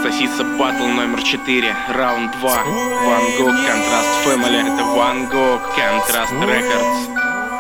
Сосиса батл номер 4, раунд 2. Ван Гог, Контраст Family. Это Ван Гог, Контраст Рекордс.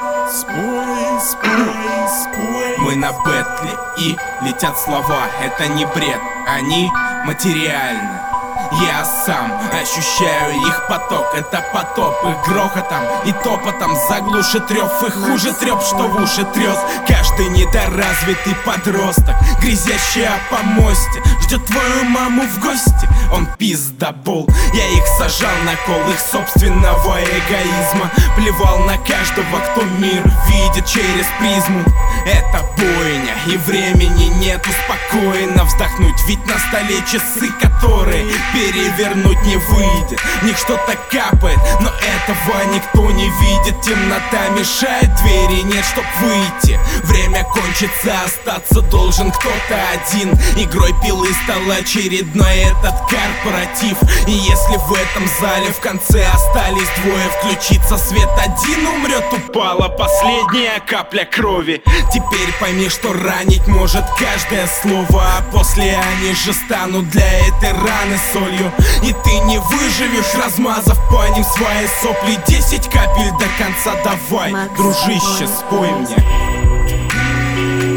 Мы на бэтле и летят слова. Это не бред, они материальны. Я сам ощущаю их поток. Это потоп их грохотом и топотом заглушит рев. И хуже трёп, что в уши трёс каждый недоразвитый подросток, грязящий о помосте, ждет твою маму в гости. Он пиздобол, я их сажал на кол их собственного эгоизма. Плевал на каждого, кто мир видит через призму. Это бойня, и времени нет спокойно вздохнуть. Ведь на столе часы, которые перевернуть не выйдет. В них что-то капает, но этого никто не видит. Темнота мешает, двери нет, чтоб выйти. Время кончится, остаться должен кто-то один. Игрой пилы стал очередной этот корпоратив. И если в этом зале в конце остались двое, включится свет, один умрет. Упала последняя капля крови. Теперь пойми, что ранить может каждое слово. А после они же станут для этой раны солью. И ты не выживешь, размазав по ним свои сопли. 10 капель до конца давай, дружище, спой мне.